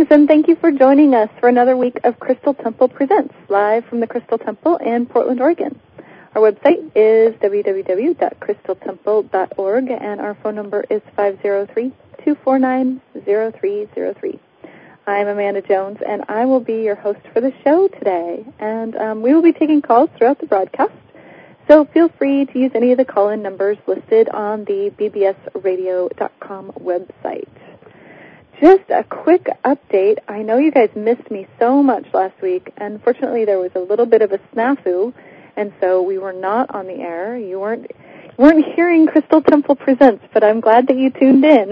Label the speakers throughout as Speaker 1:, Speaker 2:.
Speaker 1: and thank you for joining us for another week of Crystal Temple Presents, live from the Crystal Temple in Portland, Oregon. Our website is www.crystaltemple.org, and our phone number is 503-249-0303. I'm Amanda Jones, and I will be your host for the show today. And we will be taking calls throughout the broadcast, so feel free to use any of the call-in numbers listed on the bbsradio.com website. Just a quick update. I know you guys missed me so much last week. Unfortunately, there was a little bit of a snafu, and so we were not on the air. You weren't hearing Crystal Temple Presents, but I'm glad that you tuned in.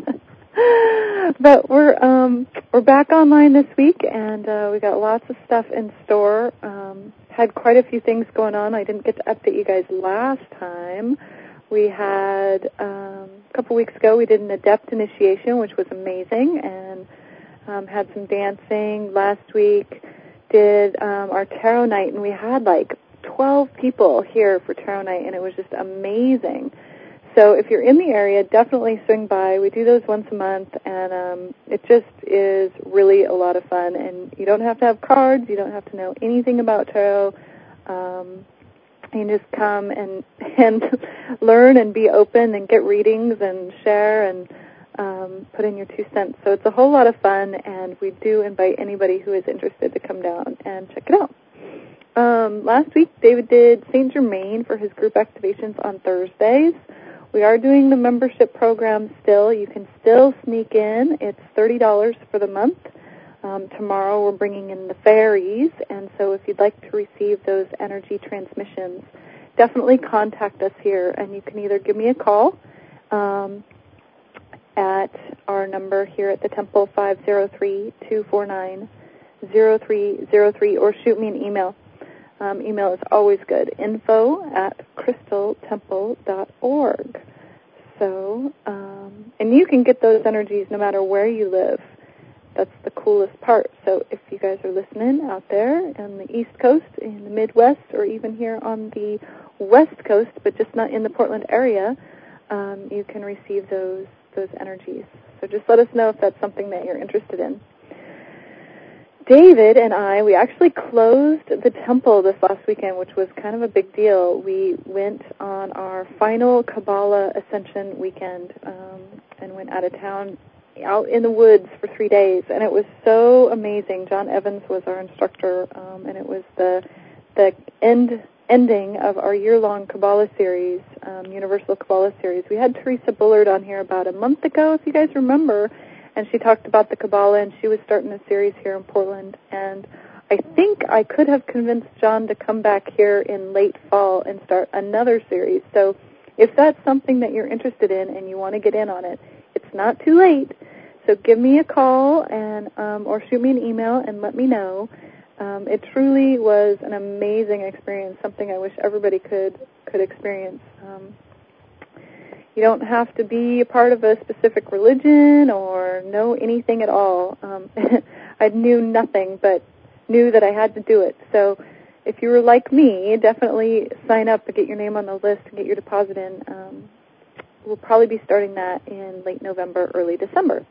Speaker 1: But we're back online this week, and we got lots of stuff in store. Had quite a few things going on. I didn't get to update you guys last time. We had, a couple weeks ago, we did an Adept initiation, which was amazing, and had some dancing. Last week, did our Tarot Night, and we had like 12 people here for Tarot Night, and it was just amazing. So if you're in the area, definitely swing by. We do those once a month, and it just is really a lot of fun. And you don't have to have cards. You don't have to know anything about tarot. You can just come and learn and be open and get readings and share and put in your 2 cents. So it's a whole lot of fun, and we do invite anybody who is interested to come down and check it out. Last week, David did St. Germain for his group activations on Thursdays. We are doing the membership program still. You can still sneak in. It's $30 for the month. Tomorrow we're bringing in the fairies, and so if you'd like to receive those energy transmissions, definitely contact us here, and you can either give me a call at our number here at the temple, 503-249-0303, or shoot me an email. Email is always good, info@crystaltemple.org. So, and you can get those energies no matter where you live. That's the coolest part. So if you guys are listening out there on the East Coast, in the Midwest, or even here on the West Coast, but just not in the Portland area, you can receive those energies. So just let us know if that's something that you're interested in. David and I, we actually closed the temple this last weekend, which was kind of a big deal. We went on our final Kabbalah Ascension weekend and went out of town, out in the woods for 3 days, and it was so amazing. John Evans was our instructor, and it was the ending of our year-long Kabbalah series, Universal Kabbalah series. We had Teresa Bullard on here about a month ago, if you guys remember, and she talked about the Kabbalah, and she was starting a series here in Portland, and I think I could have convinced John to come back here in late fall and start another series. So if that's something that you're interested in and you want to get in on it, it's not too late. So give me a call and or shoot me an email and let me know. It truly was an amazing experience, something I wish everybody could experience. You don't have to be a part of a specific religion or know anything at all. I knew nothing, but knew that I had to do it. So if you were like me, definitely sign up and get your name on the list and get your deposit in. We'll probably be starting that in late November, early December.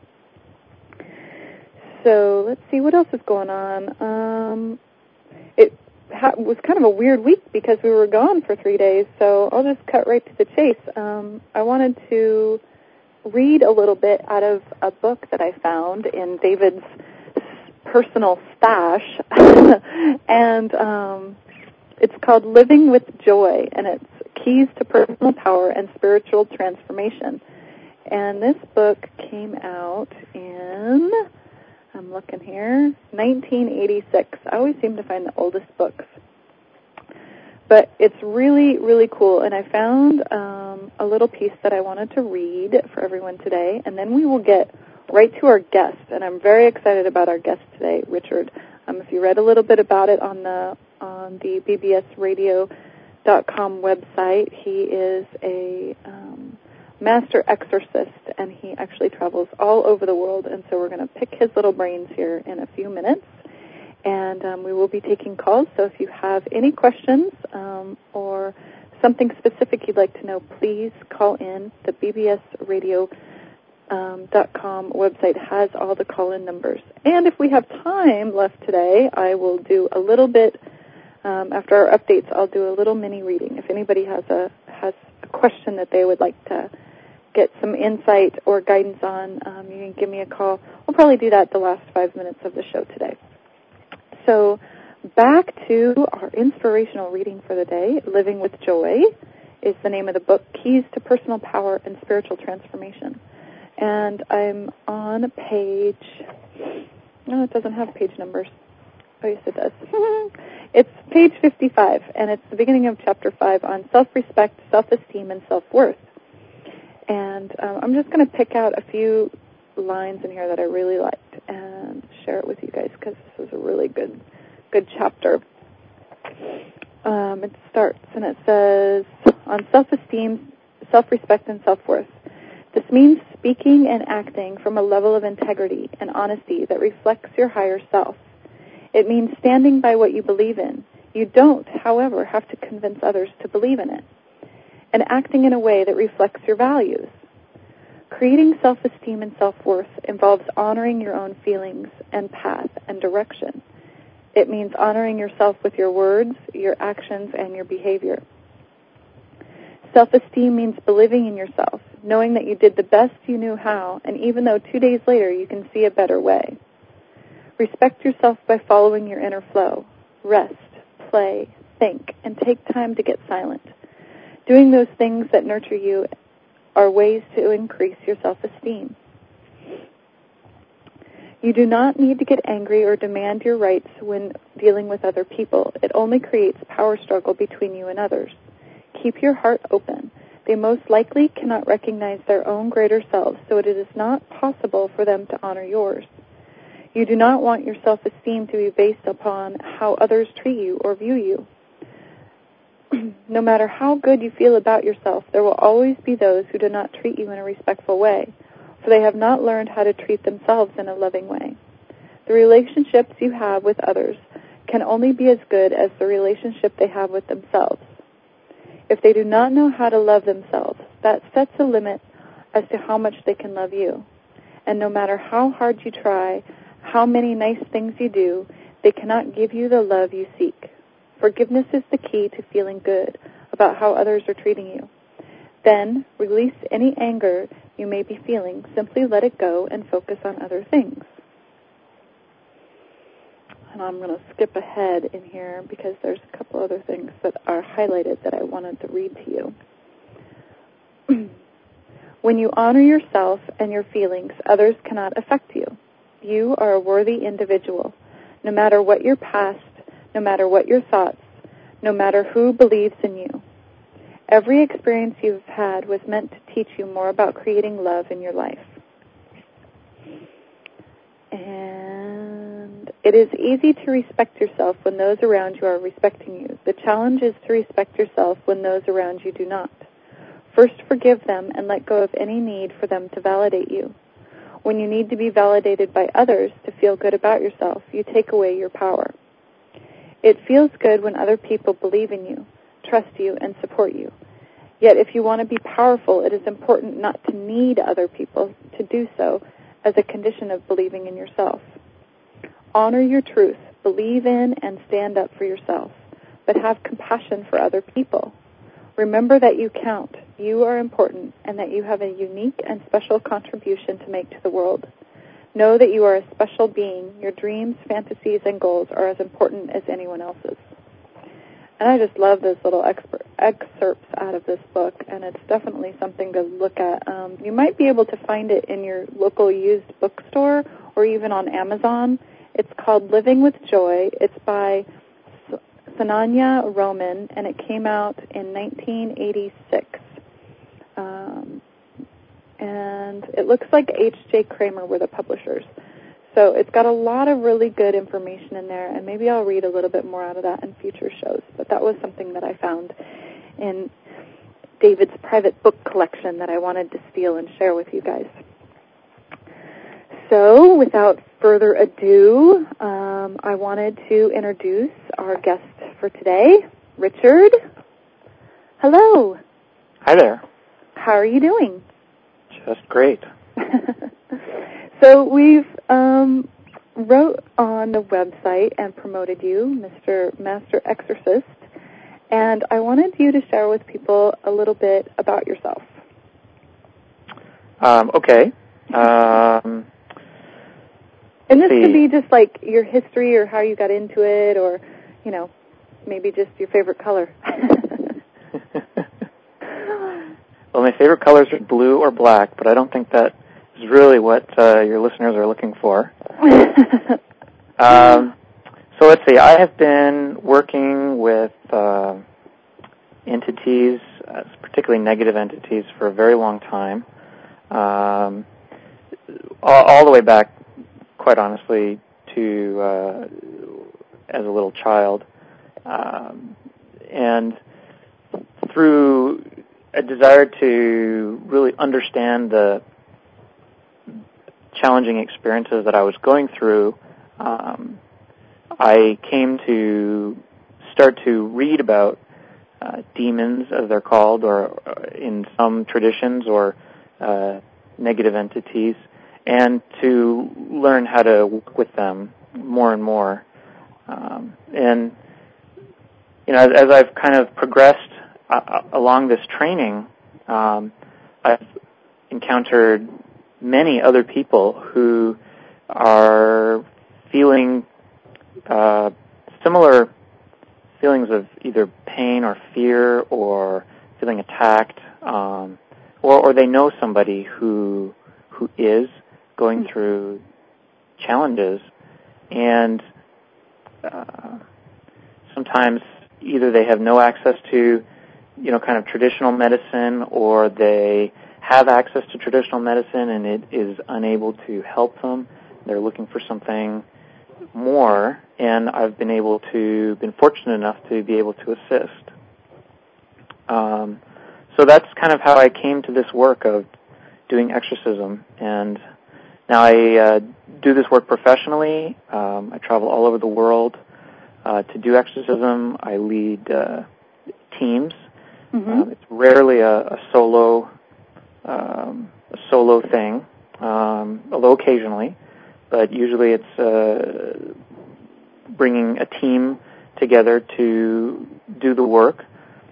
Speaker 1: So let's see what else is going on. It was kind of a weird week because we were gone for 3 days, so I'll just cut right to the chase. I wanted to read a little bit out of a book that I found in David's personal stash, and it's called Living with Joy, and it's Keys to Personal Power and Spiritual Transformation. And this book came out in, I'm looking here, 1986. I always seem to find the oldest books. But it's really, really cool. And I found a little piece that I wanted to read for everyone today. And then we will get right to our guest. And I'm very excited about our guest today, Richard. If you read a little bit about it on the bbsradio.com website, he is a master exorcist, and he actually travels all over the world, and so we're going to pick his little brains here in a few minutes, and we will be taking calls. So if you have any questions or something specific you'd like to know, please call in the BBS Radio .com website has all the call-in numbers. And if we have time left today, I will do a little bit, after our updates, I'll do a little mini reading. If anybody has a question that they would like to get some insight or guidance on, you can give me a call. We'll probably do that the last 5 minutes of the show today. So back to our inspirational reading for the day. Living with Joy is the name of the book, Keys to Personal Power and Spiritual Transformation. And I'm on page, no, it doesn't have page numbers. Oh, yes, it does. It's page 55, and it's the beginning of chapter 5 on self-respect, self-esteem, and self-worth. And I'm just going to pick out a few lines in here that I really liked and share it with you guys because this is a really good chapter. It starts and it says, on self-esteem, self-respect, and self-worth. This means speaking and acting from a level of integrity and honesty that reflects your higher self. It means standing by what you believe in. You don't, however, have to convince others to believe in it. And acting in a way that reflects your values. Creating self-esteem and self-worth involves honoring your own feelings and path and direction. It means honoring yourself with your words, your actions, and your behavior. Self-esteem means believing in yourself, knowing that you did the best you knew how, and even though 2 days later you can see a better way. Respect yourself by following your inner flow. Rest, play, think, and take time to get silent. Doing those things that nurture you are ways to increase your self-esteem. You do not need to get angry or demand your rights when dealing with other people. It only creates power struggle between you and others. Keep your heart open. They most likely cannot recognize their own greater selves, so it is not possible for them to honor yours. You do not want your self-esteem to be based upon how others treat you or view you. No matter how good you feel about yourself, there will always be those who do not treat you in a respectful way, for they have not learned how to treat themselves in a loving way. The relationships you have with others can only be as good as the relationship they have with themselves. If they do not know how to love themselves, that sets a limit as to how much they can love you. And no matter how hard you try, how many nice things you do, they cannot give you the love you seek. Forgiveness is the key to feeling good about how others are treating you. Then, release any anger you may be feeling. Simply let it go and focus on other things. And I'm going to skip ahead in here because there's a couple other things that are highlighted that I wanted to read to you. When you honor yourself and your feelings, others cannot affect you. You are a worthy individual. No matter what your past, no matter what your thoughts, no matter who believes in you. Every experience you've had was meant to teach you more about creating love in your life. And it is easy to respect yourself when those around you are respecting you. The challenge is to respect yourself when those around you do not. First, forgive them and let go of any need for them to validate you. When you need to be validated by others to feel good about yourself, you take away your power. It feels good when other people believe in you, trust you, and support you. Yet if you want to be powerful, it is important not to need other people to do so as a condition of believing in yourself. Honor your truth, believe in and stand up for yourself, but have compassion for other people. Remember that you count, you are important, and that you have a unique and special contribution to make to the world. Know that you are a special being. Your dreams, fantasies, and goals are as important as anyone else's. And I just love those little excerpts out of this book, and it's definitely something to look at. You might be able to find it in your local used bookstore or even on Amazon. It's called Living with Joy. It's by Sananya Roman, and it came out in 1986. And it looks like H.J. Kramer were the publishers. So it's got a lot of really good information in there, and maybe I'll read a little bit more out of that in future shows. But that was something that I found in David's private book collection that I wanted to steal and share with you guys. So without further ado, I wanted to introduce our guest for today, Richard. Hello.
Speaker 2: Hi there.
Speaker 1: How are you doing?
Speaker 2: Just great.
Speaker 1: So we've wrote on the website and promoted you, Mr. Master Exorcist, and I wanted you to share with people a little bit about yourself.
Speaker 2: Okay.
Speaker 1: And this could be just like your history or how you got into it, or, you know, maybe just your favorite color.
Speaker 2: Well, my favorite colors are blue or black, but I don't think that is really what your listeners are looking for. So let's see. I have been working with entities, particularly negative entities, for a very long time, all the way back, quite honestly, to as a little child. And through a desire to really understand the challenging experiences that I was going through, I came to start to read about demons, as they're called, or in some traditions, or negative entities, and to learn how to work with them more and more. And, you know, as I've kind of progressed along this training, I've encountered many other people who are feeling similar feelings of either pain or fear, or feeling attacked, or they know somebody who is going through challenges, and sometimes either they have no access to, you know, kind of traditional medicine, or they have access to traditional medicine and it is unable to help them. They're looking for something more, and I've been fortunate enough to be able to assist. So that's kind of how I came to this work of doing exorcism, and now I do this work professionally. I travel all over the world to do exorcism. I lead teams. It's rarely a solo thing, although occasionally, but usually it's bringing a team together to do the work,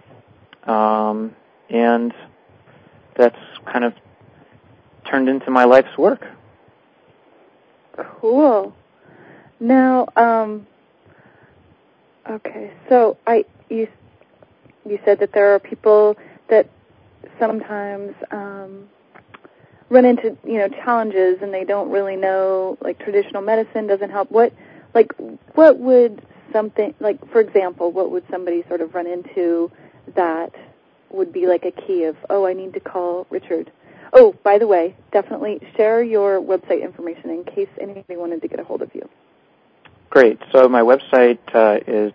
Speaker 2: and that's kind of turned into my life's work.
Speaker 1: Cool. Now, okay, so you said that there are people that sometimes run into, you know, challenges, and they don't really know, like, traditional medicine doesn't help. What would something, like, for example, what would somebody sort of run into that would be like a key of, oh, I need to call Richard? Oh, by the way, definitely share your website information in case anybody wanted to get a hold of you.
Speaker 2: Great. So my website is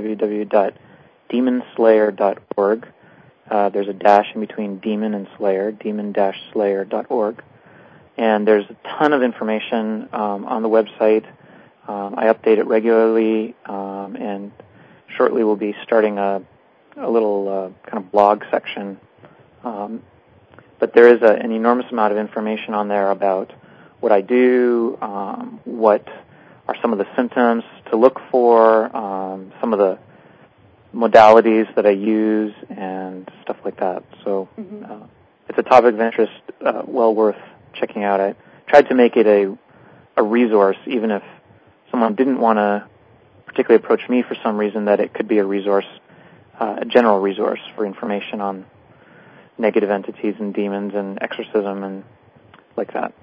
Speaker 2: www.demonslayer.org. There's a dash in between demon and slayer, demon-slayer.org. And there's a ton of information on the website. I update it regularly, and shortly we'll be starting a little kind of blog section. But there is an enormous amount of information on there about what I do, what are some of the symptoms to look for, some of the modalities that I use, and stuff like that. So it's a topic of interest, well worth checking out. I tried to make it a resource, even if someone didn't want to particularly approach me for some reason, that it could be a resource, a general resource for information on negative entities and demons and exorcism and like that.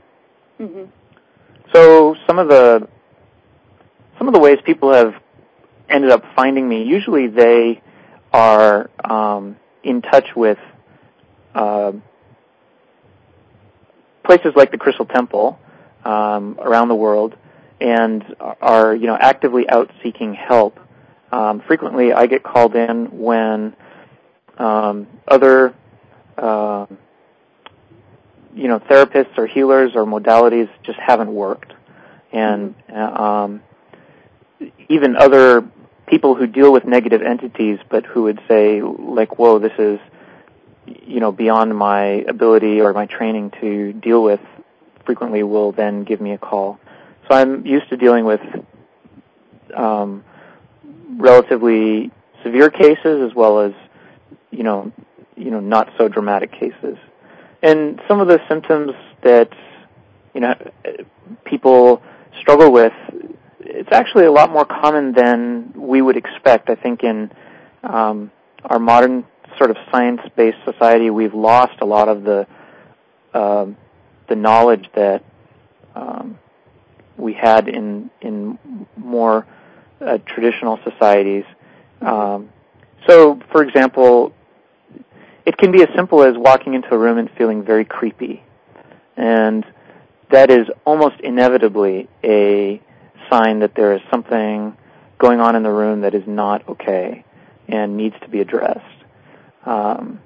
Speaker 2: So some of the ways people have ended up finding me, usually they are in touch with places like the Crystal Temple around the world, and are, you know, actively out seeking help. Frequently, I get called in when other you know, therapists or healers or modalities just haven't worked, and even other people who deal with negative entities, but who would say, like, whoa, this is, you know, beyond my ability or my training to deal with frequently will then give me a call. So I'm used to dealing with relatively severe cases as well as, not so dramatic cases. And some of the symptoms that, people struggle with, it's actually a lot more common than we would expect. I think in our modern sort of science-based society, we've lost a lot of the knowledge that we had in more traditional societies. So, for example, it can be as simple as walking into a room and feeling very creepy. And that is almost inevitably a sign that there is something going on in the room that is not okay and needs to be addressed. On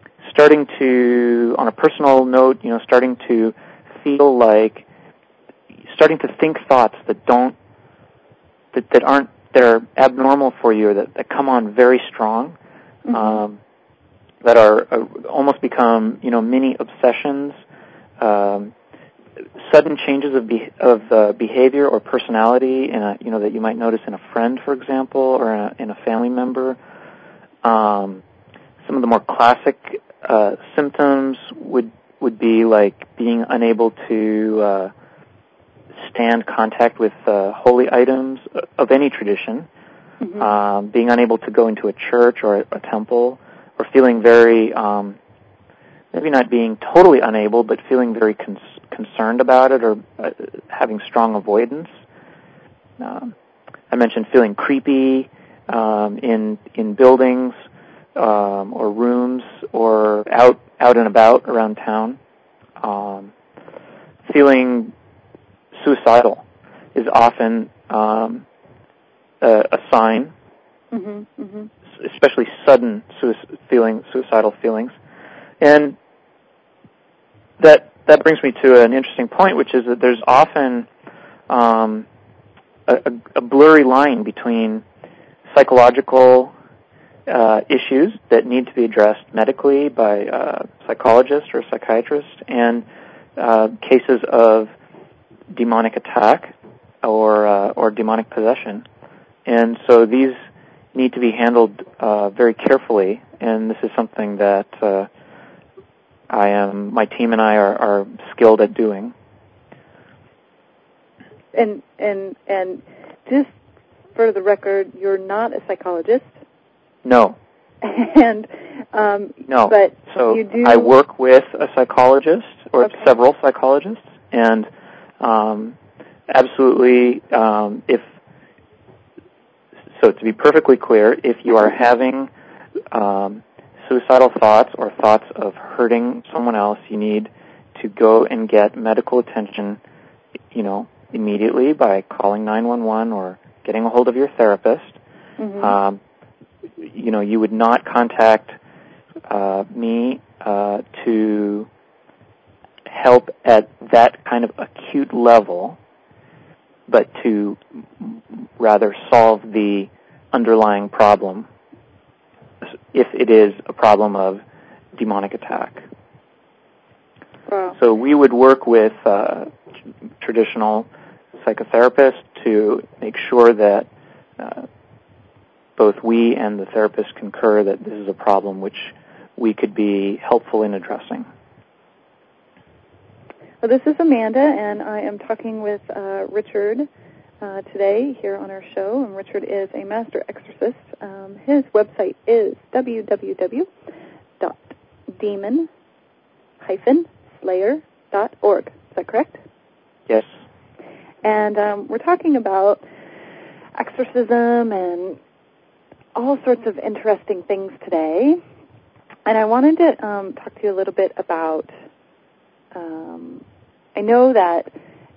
Speaker 2: a personal note, starting to think thoughts that are abnormal for you, or that come on very strong, that are almost become, mini obsessions, sudden changes of behavior or personality, that you might notice in a friend, for example, or in a family member. Some of the more classic symptoms would be like being unable to stand contact with holy items of any tradition, being unable to go into a church or a temple, or feeling very, maybe not being totally unable, but feeling very concerned about it, or having strong avoidance. I mentioned feeling creepy in buildings or rooms or out and about around town. Feeling suicidal is often a sign, especially sudden suicidal feelings. And that brings me to an interesting point, which is that there's often a blurry line between psychological issues that need to be addressed medically by a psychologist or a psychiatrist, and cases of demonic attack or demonic possession. And so these need to be handled very carefully, and this is something that my team and I are skilled at doing.
Speaker 1: And just for the record, you're not a psychologist.
Speaker 2: No.
Speaker 1: And
Speaker 2: no.
Speaker 1: But
Speaker 2: so
Speaker 1: you do.
Speaker 2: I work with a psychologist or several psychologists, and absolutely, to be perfectly clear, if you are having suicidal thoughts or thoughts of hurting someone else, you need to go and get medical attention, immediately by calling 911 or getting a hold of your therapist. You would not contact me to help at that kind of acute level, but to rather solve the underlying problem, if it is a problem of demonic attack.
Speaker 1: Wow.
Speaker 2: So we would work with traditional psychotherapists to make sure that both we and the therapist concur that this is a problem which we could be helpful in addressing.
Speaker 1: Well, this is Amanda, and I am talking with Richard today here on our show. And Richard is a master exorcist. His website is www.demon-slayer.org. Is that correct?
Speaker 2: Yes.
Speaker 1: And we're talking about exorcism and all sorts of interesting things today. And I wanted to talk to you a little bit about, I know that,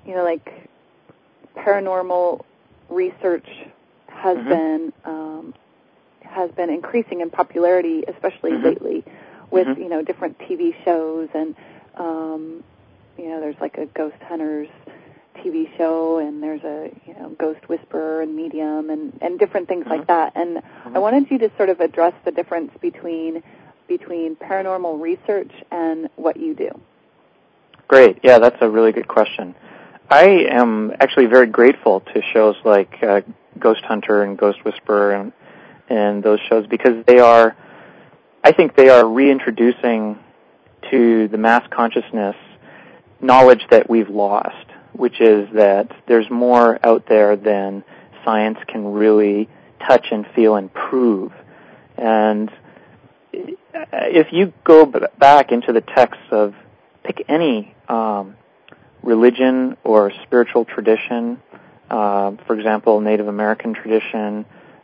Speaker 1: paranormal research has been increasing in popularity, especially lately, with, different TV shows, and, there's like a Ghost Hunters TV show, and there's a Ghost Whisperer and Medium, and different things like that. And I wanted you to sort of address the difference between paranormal research and what you do.
Speaker 2: Great. Yeah, that's a really good question. I am actually very grateful to shows like Ghost Hunter and Ghost Whisperer and those shows, because I think they are reintroducing to the mass consciousness knowledge that we've lost, which is that there's more out there than science can really touch and feel and prove. And if you go back into the texts of, pick any religion or spiritual tradition, for example, Native American tradition,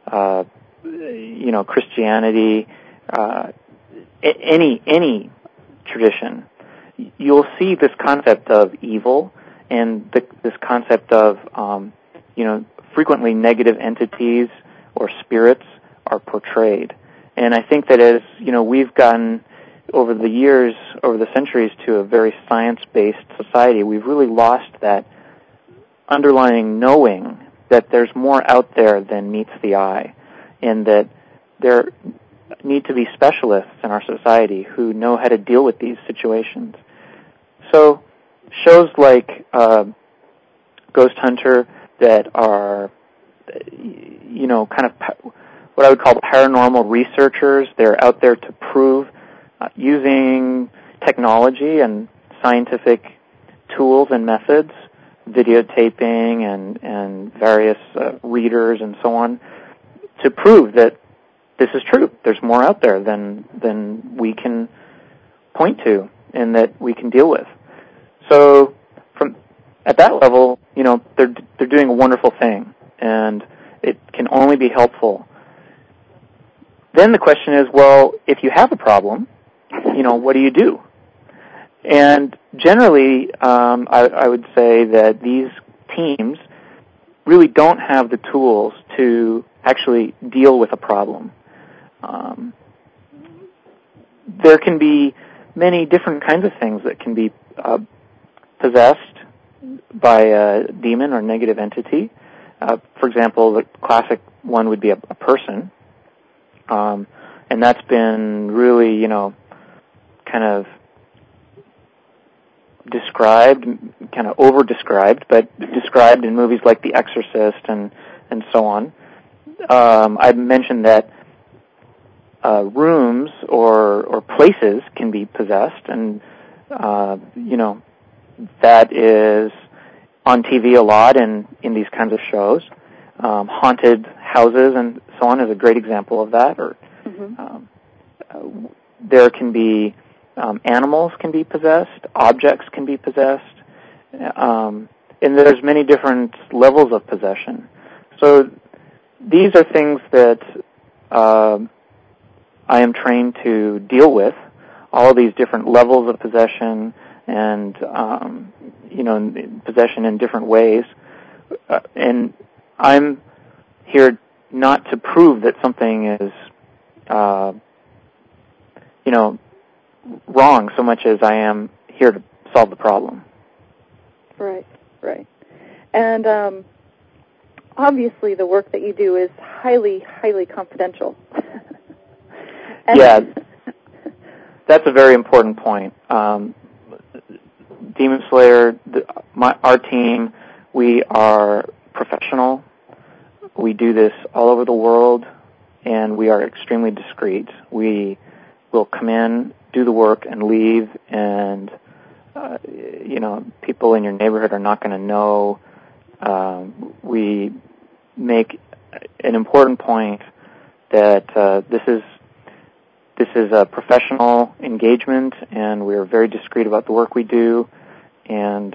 Speaker 2: Christianity, any tradition, you'll see this concept of evil and this concept of, frequently negative entities or spirits are portrayed. And I think that as, we've gotten over the years, over the centuries, to a very science-based society, we've really lost that underlying knowing that there's more out there than meets the eye, and that there need to be specialists in our society who know how to deal with these situations. So shows like Ghost Hunter that are, kind of what I would call paranormal researchers, they're out there to prove using technology and scientific tools and methods, videotaping and various readers and so on, to prove that this is true. There's more out there than we can point to and that we can deal with. So at that level, they're doing a wonderful thing, and it can only be helpful. Then the question is, well, if you have a problem, what do you do? And generally, I would say that these teams really don't have the tools to actually deal with a problem. There can be many different kinds of things that can be possessed by a demon or negative entity. For example, the classic one would be a person. And that's been really, kind of described, kind of over-described, but described in movies like The Exorcist and so on. I mentioned that rooms or places can be possessed, and, that is on TV a lot in these kinds of shows. Haunted houses and so on is a great example of that. Or there can be animals can be possessed, objects can be possessed, and there's many different levels of possession. So these are things that I am trained to deal with, all of these different levels of possession and possession in different ways, and I'm here not to prove that something is, wrong so much as I am here to solve the problem. Right.
Speaker 1: And obviously the work that you do is highly, highly confidential.
Speaker 2: Yeah, that's a very important point. Demon Slayer, our team, we are professional. We do this all over the world, and we are extremely discreet. We will come in, do the work, and leave, and, people in your neighborhood are not going to know. We make an important point that this is a professional engagement, and we're very discreet about the work we do, and,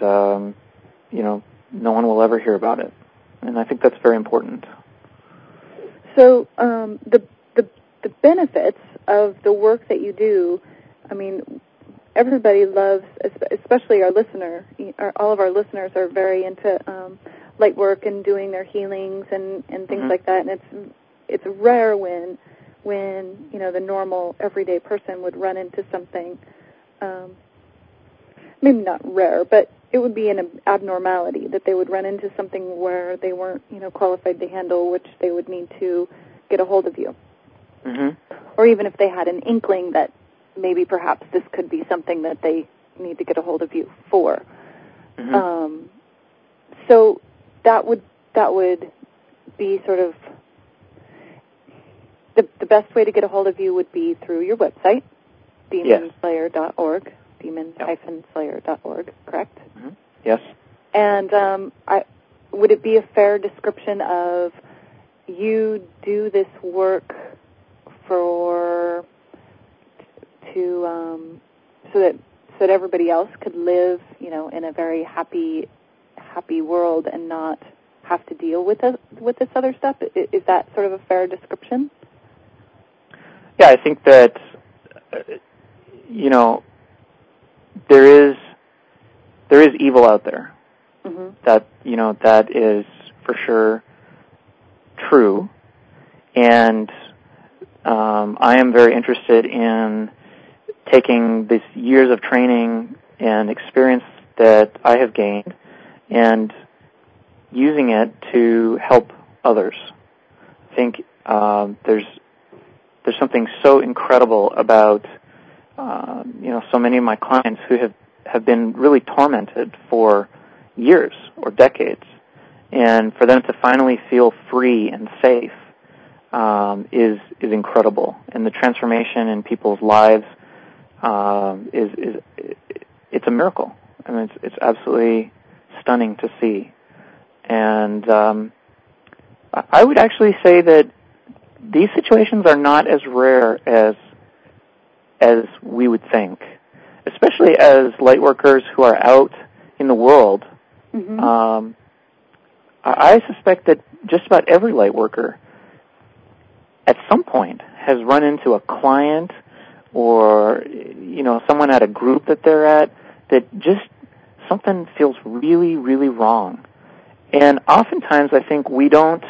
Speaker 2: no one will ever hear about it. And I think that's very important.
Speaker 1: So the benefits of the work that you do, I mean, everybody loves, especially our listener. All of our listeners are very into light work and doing their healings and things like that. And it's rare when the normal everyday person would run into something. Maybe not rare, but it would be an abnormality that they would run into something where they weren't, qualified to handle, which they would need to get a hold of you. Mm-hmm. Or even if they had an inkling that maybe perhaps this could be something that they, need to get a hold of you for.
Speaker 2: Mm-hmm.
Speaker 1: So that would be sort of the best way to get a hold of you would be through your website, demonslayer.org, demon-slayer.org, correct?
Speaker 2: Mm-hmm. Yes.
Speaker 1: And would it be a fair description of you do this work so that everybody else could live, in a very happy world and not have to deal with this other stuff? Is that sort of a fair description?
Speaker 2: Yeah, I think that there is evil out there.
Speaker 1: Mm-hmm.
Speaker 2: That is for sure true, and I am very interested in taking these years of training and experience that I have gained and using it to help others. I think there's something so incredible about so many of my clients who have been really tormented for years or decades, and for them to finally feel free and safe is incredible, and the transformation in people's lives it's a miracle. I mean, it's absolutely stunning to see, and I would actually say that these situations are not as rare as we would think, especially as light workers who are out in the world. Mm-hmm. I suspect that just about every light worker at some point has run into a client or someone at a group that they're at that just something feels really, really wrong. And oftentimes I think we don't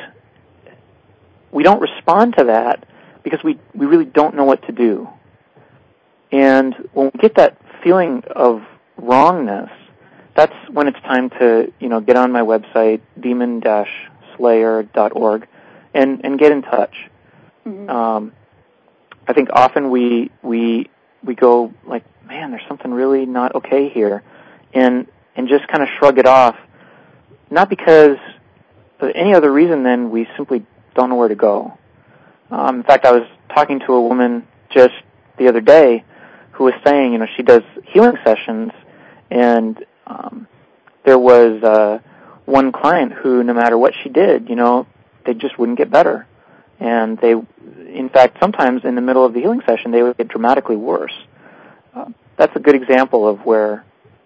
Speaker 2: respond to that because we really don't know what to do. And when we get that feeling of wrongness, that's when it's time to, get on my website, demon-slayer.org, and get in touch. Mm-hmm. I think often we go like, man, there's something really not okay here, and just kind of shrug it off, not because of any other reason than we simply don't know where to go. In fact, I was talking to a woman just the other day who was saying, she does healing sessions, and there was one client who, no matter what she did, they just wouldn't get better. And they, in fact, sometimes in the middle of the healing session, they would get dramatically worse. That's a good example of where,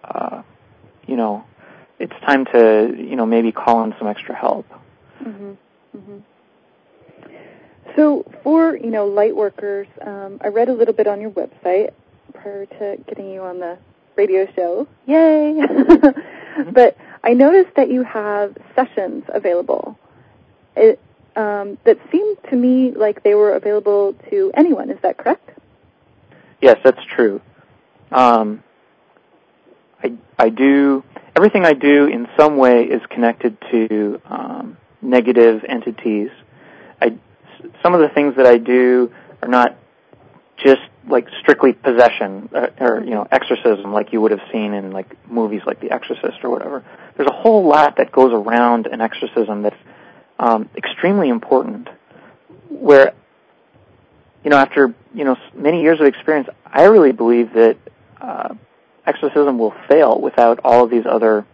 Speaker 2: it's time to, maybe call in some extra help.
Speaker 1: Mm-hmm. Mm-hmm. So for, light workers, I read a little bit on your website prior to getting you on the radio show. Yay! Mm-hmm. But I noticed that you have sessions available that seemed to me like they were available to anyone. Is that correct?
Speaker 2: Yes, that's true. I do, everything I do in some way is connected to negative entities. Some of the things that I do are not just like strictly possession or exorcism like you would have seen in like movies like The Exorcist or whatever. There's a whole lot that goes around an exorcism that's extremely important, where after many years of experience, I really believe that exorcism will fail without all of these other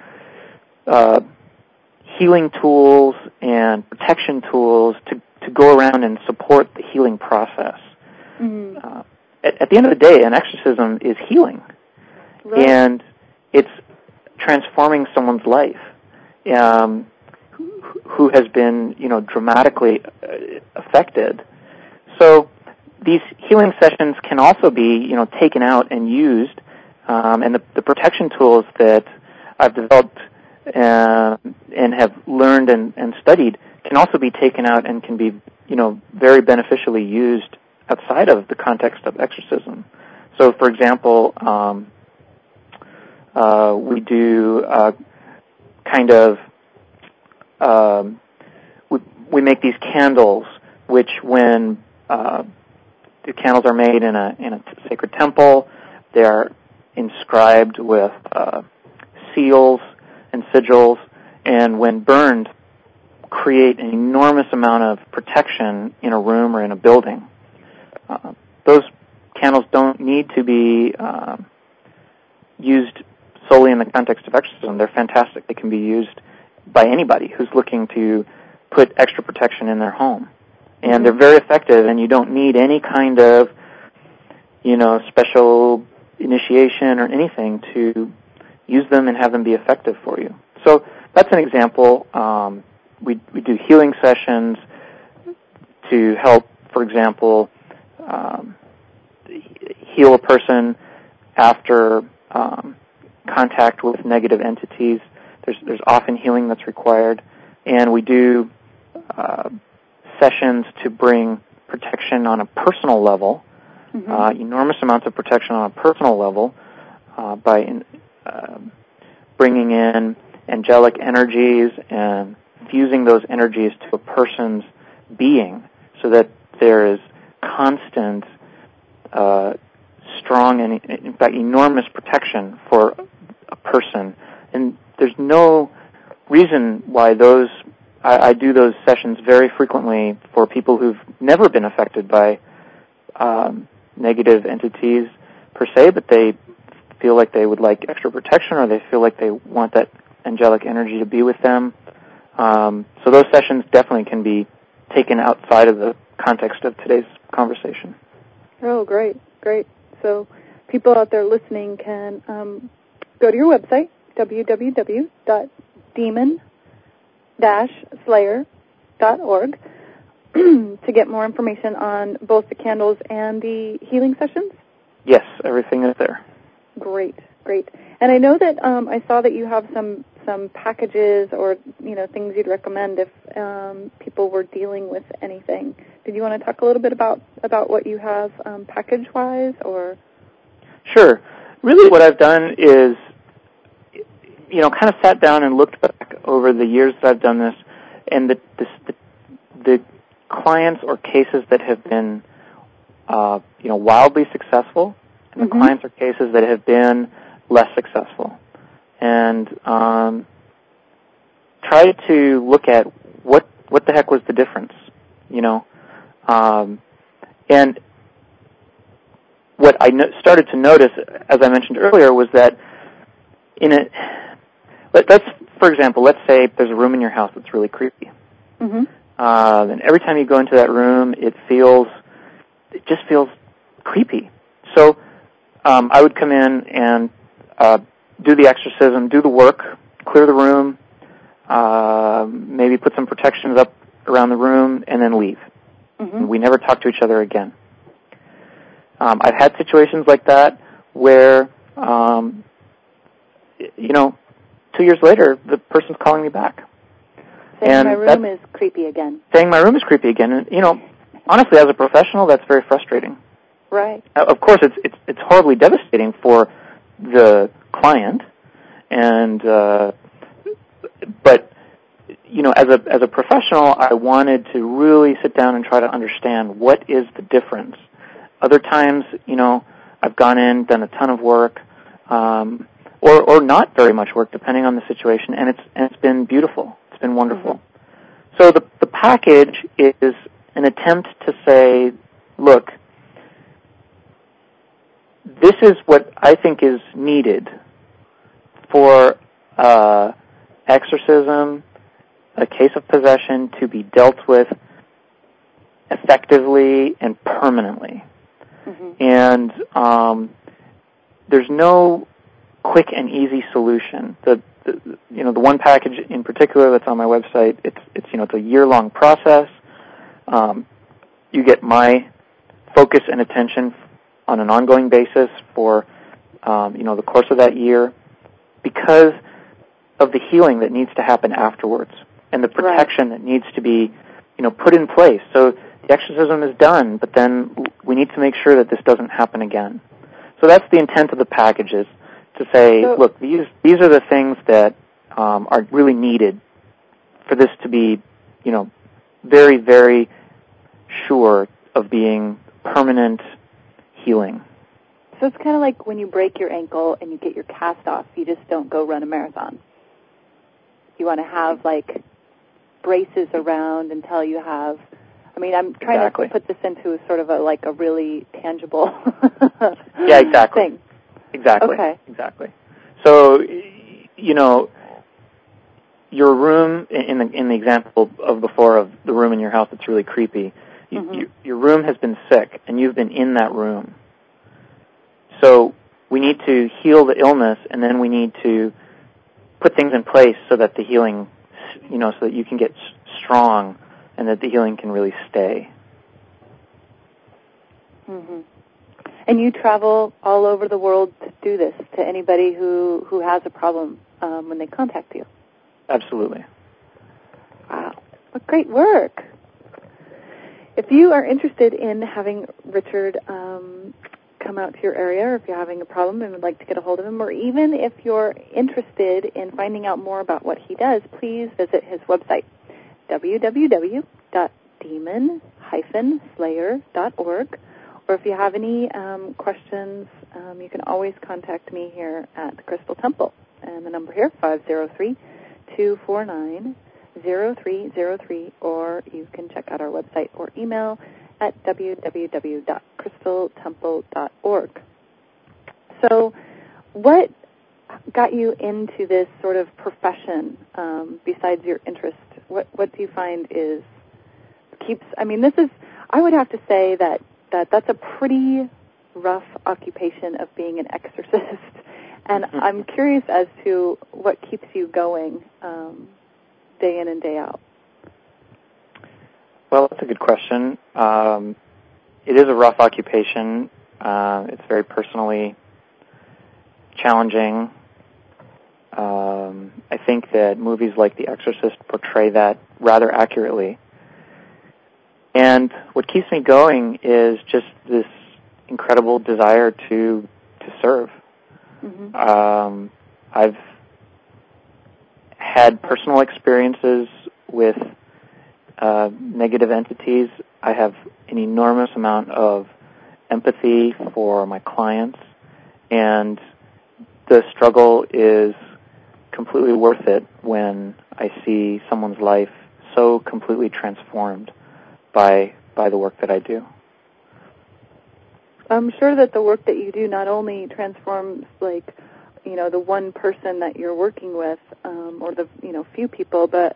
Speaker 2: healing tools and protection tools to go around and support the healing process. Mm-hmm. At the end of the day, an exorcism is healing, right. And it's transforming someone's life who has been, dramatically affected. So these healing sessions can also be, taken out and used, and the protection tools that I've developed and have learned and studied can also be taken out and can be, very beneficially used outside of the context of exorcism. So, for example, we do we make these candles, which when the candles are made in a sacred temple, they're inscribed with seals and sigils, and when burned, create an enormous amount of protection in a room or in a building. Those candles don't need to be used solely in the context of exorcism. They're fantastic. They can be used by anybody who's looking to put extra protection in their home. And they're very effective, and you don't need any kind of, special initiation or anything to use them and have them be effective for you. So that's an example. We do healing sessions to help, for example, heal a person after contact with negative entities. There's often healing that's required, and we do sessions to bring protection on a personal level, enormous amounts of protection on a personal level by bringing in angelic energies and fusing those energies to a person's being so that there is constant, strong, and in fact enormous protection for a person. And there's no reason why I do those sessions very frequently for people who've never been affected by negative entities per se, but they feel like they would like extra protection, or they feel like they want that angelic energy to be with them. So those sessions definitely can be taken outside of the context of today's conversation.
Speaker 1: Oh, great. So people out there listening can go to your website, www.demon-slayer.org, to get more information on both the candles and the healing sessions?
Speaker 2: Yes, everything is there.
Speaker 1: Great. And I know that I saw that you have some packages or things you'd recommend if people were dealing with anything. Did you want to talk a little bit about what you have package-wise, or? Sure.
Speaker 2: Really, what I've done is, kind of sat down and looked back over the years that I've done this, and the clients or cases that have been, wildly successful, and the clients or cases that have been less successful, and try to look at what the heck was the difference, and what I started to notice, as I mentioned earlier, was that for example, let's say there's a room in your house that's really creepy, and every time you go into that room, it just feels creepy. So I would come in and do the exorcism, do the work, clear the room, maybe put some protections up around the room, and then leave. We never talk to each other again. I've had situations like that where, 2 years later, the person's calling me back.
Speaker 1: Saying my room is creepy again.
Speaker 2: Saying my room is creepy again. And, honestly, as a professional, that's very frustrating.
Speaker 1: Right.
Speaker 2: Of course, it's horribly devastating for the client, and but as a professional, I wanted to really sit down and try to understand what is the difference. Other times, I've gone in, done a ton of work, or not very much work, depending on the situation, and it's been beautiful. It's been wonderful. So the package is an attempt to say, look, this is what I think is needed for exorcism, a case of possession, to be dealt with effectively and permanently. And there's no quick and easy solution. The one package in particular that's on my website, it's a year-long process. You get my focus and attention on an ongoing basis for the course of that year, because of the healing that needs to happen afterwards and the protection that needs to be put in place. So the exorcism is done, but then we need to make sure that this doesn't happen again. So that's the intent of the packages, to say, look, these are the things that are really needed for this to be, very, very sure of being permanent healing.
Speaker 1: So it's kind of like when you break your ankle and you get your cast off, you just don't go run a marathon. You want to have, like, braces around until you have, I mean, I'm trying to put this into sort of a really tangible thing.
Speaker 2: Exactly.
Speaker 1: Okay.
Speaker 2: Exactly. So, your room, in the example of before of the room in your house that's really creepy, your room has been sick, and you've been in that room. So we need to heal the illness, and then we need to put things in place so that the healing, so that you can get strong and that the healing can really stay.
Speaker 1: Mm-hmm. And you travel all over the world to do this to anybody who has a problem when they contact you?
Speaker 2: Absolutely.
Speaker 1: Wow. What great work. If you are interested in having Richard come out to your area, or if you're having a problem and would like to get a hold of him, or even if you're interested in finding out more about what he does, please visit his website, www.demon-slayer.org. Or if you have any questions, you can always contact me here at the Crystal Temple. And the number here, 503-249-0303, or you can check out our website or email at www.crystaltemple.org. So what got you into this sort of profession besides your interest? What do you find I would have to say that's a pretty rough occupation of being an exorcist. And I'm curious as to what keeps you going day in and day out.
Speaker 2: Well, that's a good question. It is a rough occupation. It's very personally challenging. I think that movies like The Exorcist portray that rather accurately. And what keeps me going is just this incredible desire to serve. Mm-hmm. I've had personal experiences with negative entities. I have an enormous amount of empathy for my clients, and the struggle is completely worth it when I see someone's life so completely transformed by the work that I do.
Speaker 1: I'm sure that the work that you do not only transforms, the one person that you're working with, or the few people, but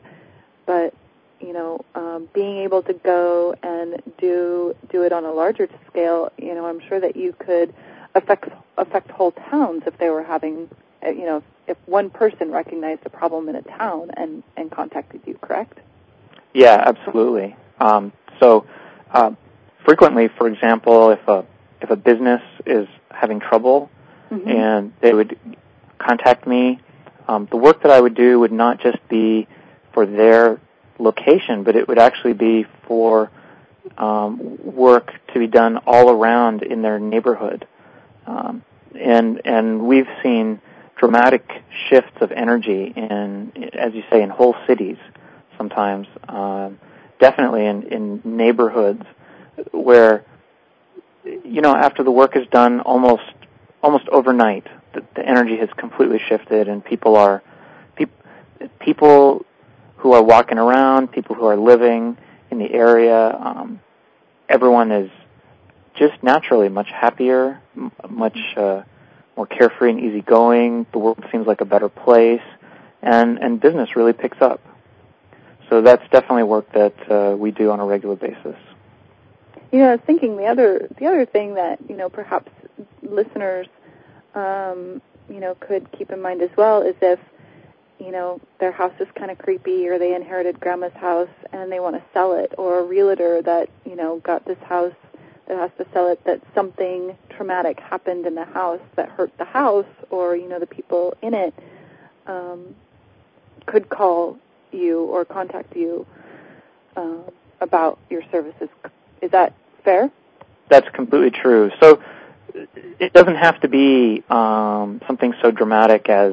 Speaker 1: being able to go and do it on a larger scale. I'm sure that you could affect whole towns if they were having, if one person recognized a problem in a town and contacted you. Correct?
Speaker 2: Yeah, absolutely. Frequently, for example, if a business is having trouble, mm-hmm. and they would contact me, the work that I would do would not just be for their location, but it would actually be for work to be done all around in their neighborhood. And we've seen dramatic shifts of energy in, as you say, in whole cities sometimes. Definitely in neighborhoods where, after the work is done, almost overnight, the energy has completely shifted, and people who are walking around, people who are living in the area, everyone is just naturally much happier, much more carefree and easygoing. The world seems like a better place, and business really picks up. So that's definitely work that we do on a regular basis.
Speaker 1: I was thinking the other thing that perhaps listeners could keep in mind as well is if their house is kind of creepy, or they inherited grandma's house and they want to sell it, or a realtor that got this house that has to sell it, that something traumatic happened in the house that hurt the house, or the people in it, could call you or contact you about your services. Is that fair?
Speaker 2: That's completely true. So it doesn't have to be something so dramatic as,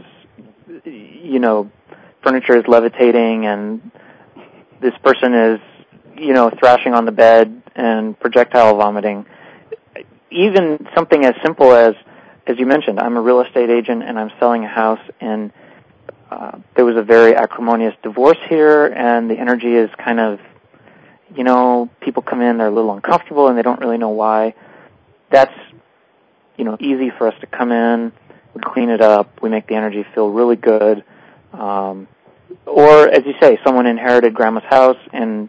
Speaker 2: furniture is levitating and this person is, thrashing on the bed and projectile vomiting. even something as simple as you mentioned, I'm a real estate agent and I'm selling a house, and there was a very acrimonious divorce here, and the energy is kind of, people come in, they're a little uncomfortable, and they don't really know why. That's, easy for us to come in, we clean it up, we make the energy feel really good. Or, as you say, someone inherited grandma's house, and,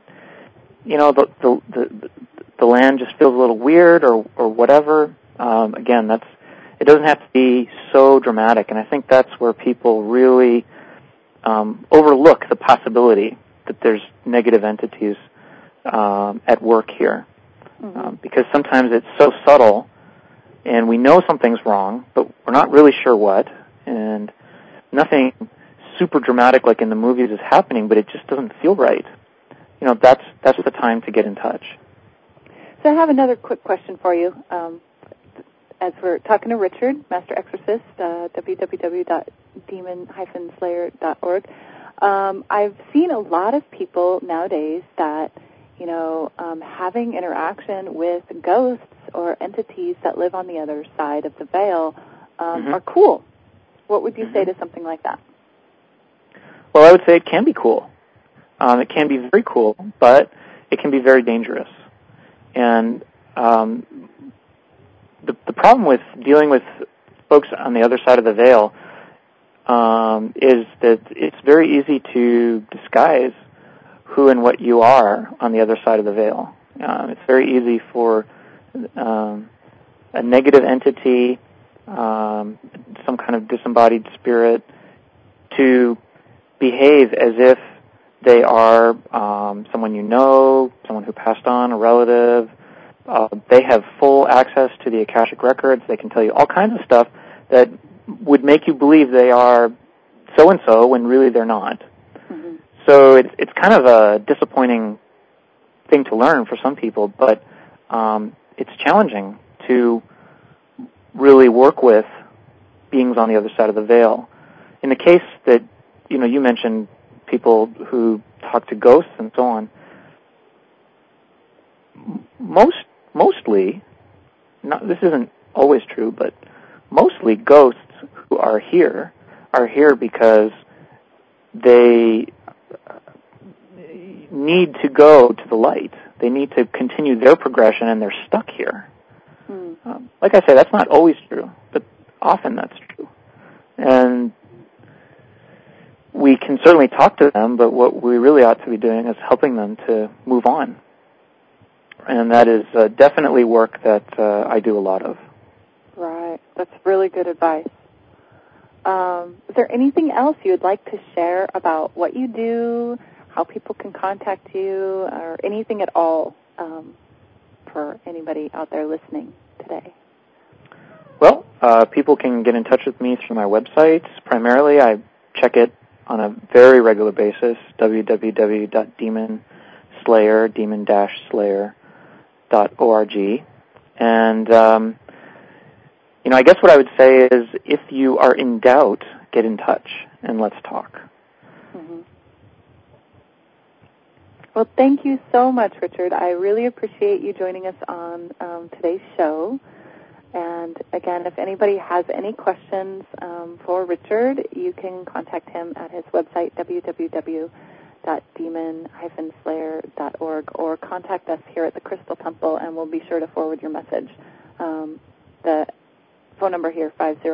Speaker 2: the land just feels a little weird or whatever. Again, it doesn't have to be so dramatic, and I think that's where people really overlook the possibility that there's negative entities at work here. Because sometimes it's so subtle, and we know something's wrong, but we're not really sure what, and nothing super dramatic like in the movies is happening, but it just doesn't feel right. That's the time to get in touch.
Speaker 1: So I have another quick question for you. As we're talking to Richard, Master Exorcist, www.demon-slayer.org, I've seen a lot of people nowadays that, having interaction with ghosts or entities that live on the other side of the veil are cool. What would you say to something like that?
Speaker 2: Well, I would say it can be cool. It can be very cool, but it can be very dangerous. And the problem with dealing with folks on the other side of the veil is that it's very easy to disguise who and what you are on the other side of the veil. It's very easy for a negative entity, some kind of disembodied spirit, to behave as if they are someone you know, someone who passed on, a relative. They have full access to the Akashic records. They can tell you all kinds of stuff that would make you believe they are so-and-so when really they're not. So it's kind of a disappointing thing to learn for some people, but it's challenging to really work with beings on the other side of the veil. In the case that, you mentioned people who talk to ghosts and so on, mostly, this isn't always true, but mostly ghosts who are here because they need to go to the light. They need to continue their progression, and they're stuck here. Like I say, that's not always true, but often that's true. And we can certainly talk to them, but what we really ought to be doing is helping them to move on. And that is definitely work that I do a lot of. Right.
Speaker 1: That's really good advice. Is there anything else you would like to share about what you do, how people can contact you, or anything at all for anybody out there listening today?
Speaker 2: Well, people can get in touch with me through my website. Primarily, I check it on a very regular basis, demon-slayer.org. And, I guess what I would say is if you are in doubt, get in touch and let's talk.
Speaker 1: Well, thank you so much, Richard. I really appreciate you joining us on today's show. And again, if anybody has any questions for Richard, you can contact him at his website, www.demon-slayer.org, or contact us here at the Crystal Temple, and we'll be sure to forward your message. The phone number here,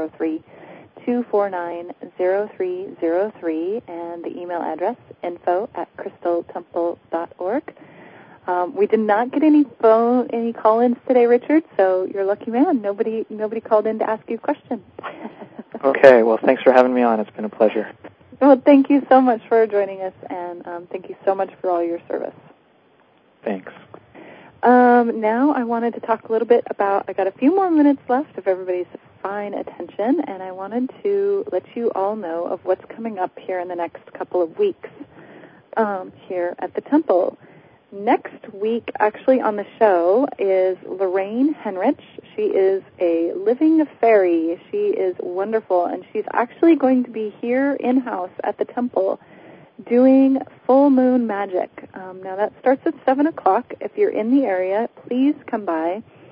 Speaker 1: 503-249-0303, and the email address, info@crystaltemple.org. We did not get any call-ins today, Richard, so you're a lucky man. Nobody called in to ask you a question.
Speaker 2: Okay, well, thanks for having me on. It's been a pleasure.
Speaker 1: Well, thank you so much for joining us, and thank you so much for all your service.
Speaker 2: Thanks.
Speaker 1: Now I wanted to talk a little bit about, I got a few more minutes left of everybody's fine attention, and I wanted to let you all know of what's coming up here in the next couple of weeks here at the Temple. Next week, actually, on the show is Lorraine Henrich. She is a living fairy. She is wonderful, and she's actually going to be here in-house at the Temple doing full moon magic. Now, that starts at 7 o'clock. If you're in the area, please come by.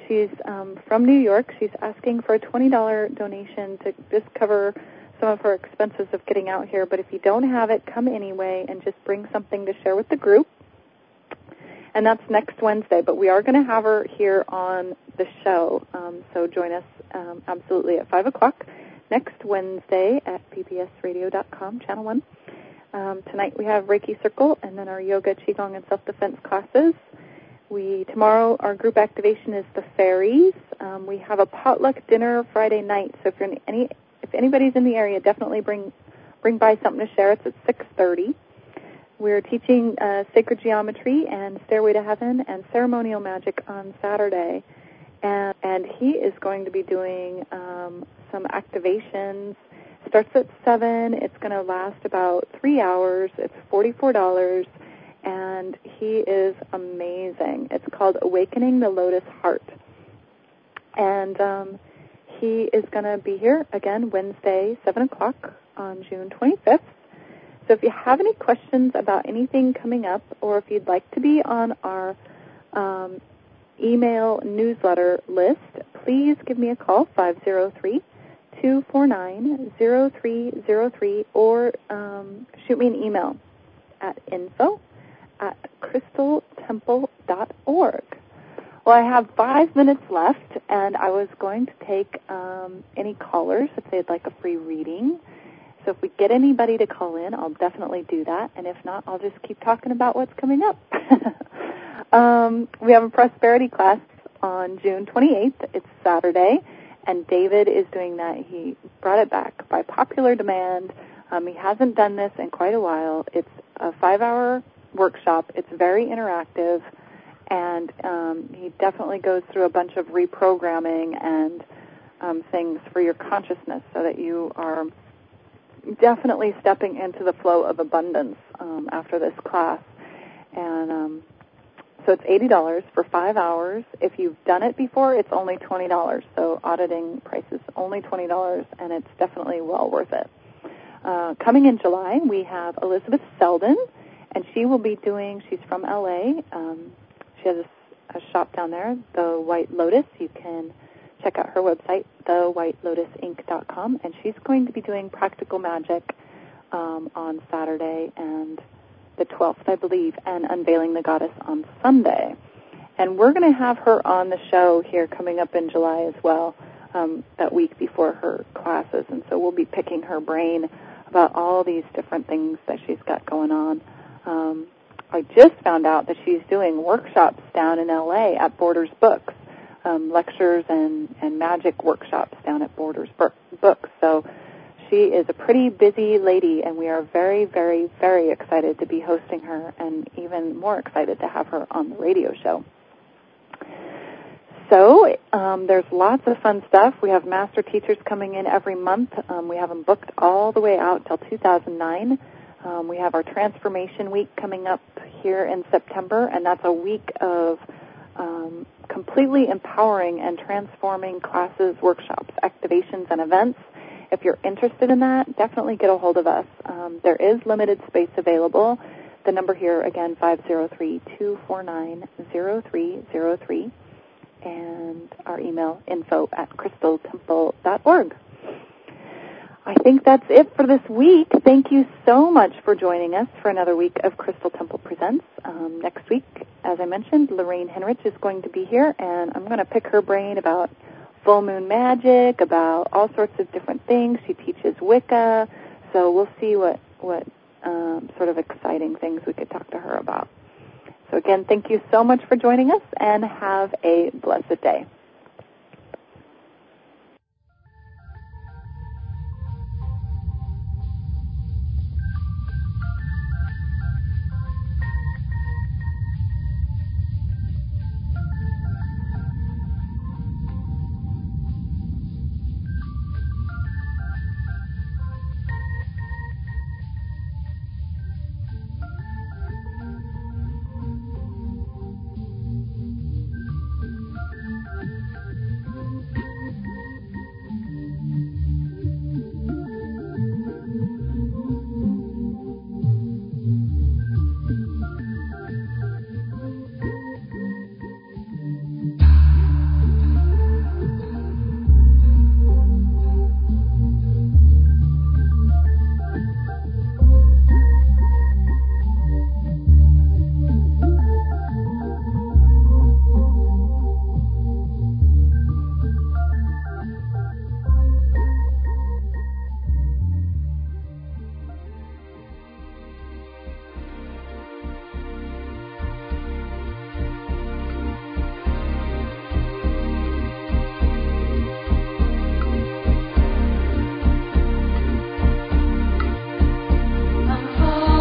Speaker 1: She's from New York. She's asking for a $20 donation to just cover some of her expenses of getting out here. But if you don't have it, come anyway and just bring something to share with the group. And that's next Wednesday. But we are going to have her here on the show. So join us absolutely at 5 o'clock next Wednesday at ppsradio.com, Channel 1. Tonight we have Reiki Circle and then our yoga, qigong, and self-defense classes. Tomorrow our group activation is the fairies. We have a potluck dinner Friday night. So if anybody's in the area, definitely bring by something to share. It's at 6:30. We're teaching sacred geometry and Stairway to Heaven and ceremonial magic on Saturday. And he is going to be doing some activations. Starts at 7. It's going to last about 3 hours. It's $44, and he is amazing. It's called Awakening the Lotus Heart. And he is going to be here again Wednesday, 7 o'clock on June 25th. So if you have any questions about anything coming up, or if you'd like to be on our email newsletter list, please give me a call, 503-249-0303, or shoot me an email at info@crystaltemple.org. Well, I have 5 minutes left, and I was going to take any callers if they'd like a free reading. So if we get anybody to call in, I'll definitely do that. And if not, I'll just keep talking about what's coming up. We have a prosperity class on June 28th. It's Saturday, and David is doing that. He brought it back by popular demand. He hasn't done this in quite a while. It's a 5-hour workshop. It's very interactive, and he definitely goes through a bunch of reprogramming and things for your consciousness so that you are definitely stepping into the flow of abundance after this class. And so it's $80 for 5 hours. If you've done it before, it's only $20. So auditing price is only $20, and it's definitely well worth it. Coming in July, we have Elizabeth Selden, and she will be she's from L.A. She has a shop down there, The White Lotus. You can check out her website, thewhitelotusinc.com, and she's going to be doing practical magic on Saturday and the 12th, I believe, and Unveiling the Goddess on Sunday. And we're going to have her on the show here coming up in July as well, that week before her classes. And so we'll be picking her brain about all these different things that she's got going on. I just found out that she's doing workshops down in L.A. at Borders Books, lectures and magic workshops down at Borders Books. So she is a pretty busy lady, and we are very, very, very excited to be hosting her, and even more excited to have her on the radio show. So there's lots of fun stuff. We have master teachers coming in every month. We have them booked all the way out till 2009. We have our Transformation Week coming up here in September, and that's a week of completely empowering and transforming classes, workshops, activations, and events. If you're interested in that, definitely get a hold of us. There is limited space available. The number here, again, 503-249-0303, and our email, info@crystaltemple.org. I think that's it for this week. Thank you so much for joining us for another week of Crystal Temple Presents. Next week, as I mentioned, Lorraine Henrich is going to be here, and I'm going to pick her brain about full moon magic, about all sorts of different things. She teaches Wicca, so we'll see what sort of exciting things we could talk to her about. So again, thank you so much for joining us, and have a blessed day.